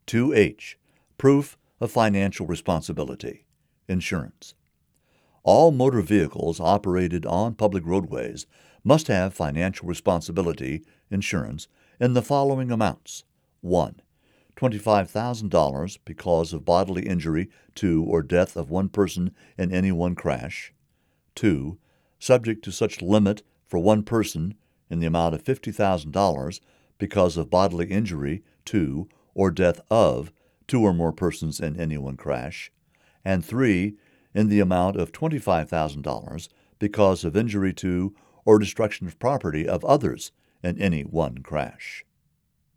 2H. Proof of financial responsibility. Insurance. All motor vehicles operated on public roadways must have financial responsibility insurance in the following amounts. 1. $25,000 because of bodily injury to or death of one person in any one crash. 2. Subject to such limit for one person in the amount of $50,000 because of bodily injury to or death of two or more persons in any one crash. And 3. In the amount of $25,000 because of injury to or destruction of property of others in any one crash.